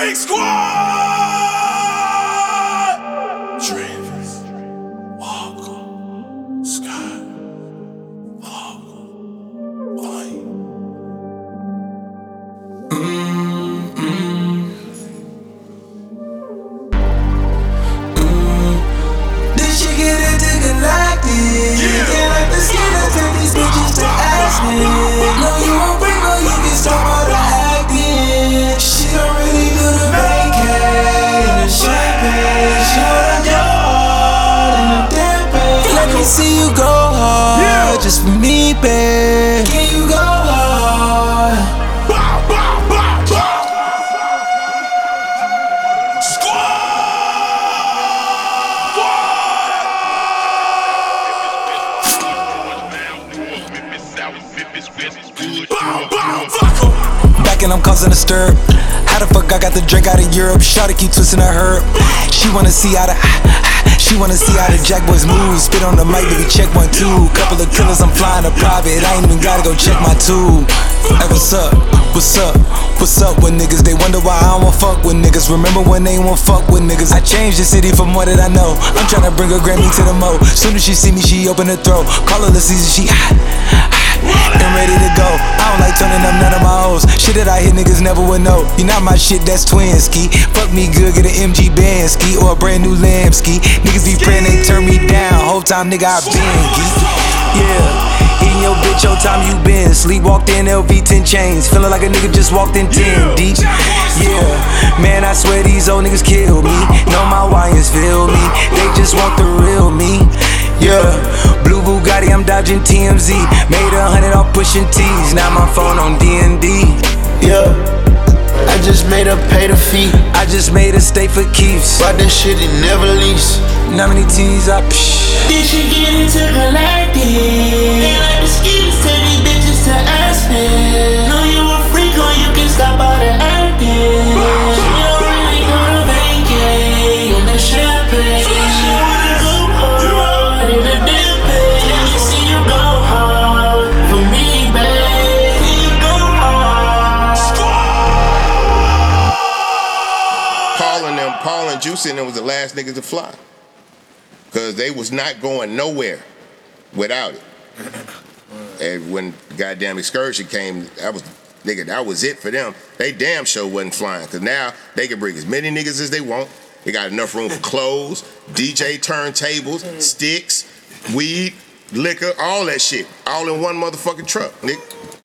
Big Squad! Travis, Walker, Scott, Walker, White. This shit get intergalactic. Can't like the skin to turn these bitches to aspen. No, you won't bring no, you can stop all the acting. She don't really do the vacay and the champagne. She wanna go hard in the damn. Let me see you go hard, just for me, babe. Can you go hard? Back and I'm causing a stir. How the fuck I got the drink out of Europe? Shawty keep twisting her herb. She wanna see how the Jack Boys move. Spit on the mic, baby, check 1, 2. Couple of killers, I'm flying to private. I ain't even gotta go check my tube. Hey, what's up? What's up? What's up with niggas? They wonder why I don't wanna fuck with niggas. Remember when they won't fuck with niggas? I changed the city from what did I know? I'm tryna bring her Grammy to the mo. Soon as she see me, she open her throat. Call her the season, she and ready to go. I don't like turning up none of my hoes. Shit that I hit niggas never would know. You not my shit, that's twin ski. Fuck me good, get an MG band ski or a brand new lamb ski. Niggas be praying they turn me down. Whole time nigga I been geek. Yeah, eating your bitch, whole time you been sleep. Walked in LV 10 chains, feeling like a nigga just walked in 10 deep. Yeah, man, I swear these old niggas kill me. Know my wires feel me. They just want the real me. Yeah, blue Bugatti, I'm dodging TMZ. Made 100 off pushing T's. Now my phone on D&D. Yeah, I just made her pay the fee. I just made her stay for keeps. Bought that shit and never lease. How many T's I This shit get intergalactic. They like the skis, take these bitches to Aspen. Know you a freak or you can stop all the acting. She don't really go to vacay and the champagne. She wanna go hard in the damn pay. Let me see you go hard for me, babe. Can you go hard? Paul and Juicy and them was the last niggas to fly. Cause they was not going nowhere without it. And when goddamn Excursion came, that was it for them. They damn sure wasn't flying. Cause now they can bring as many niggas as they want. They got enough room for clothes, DJ turntables, sticks, weed, liquor, all that shit. All in one motherfucking truck, nigga.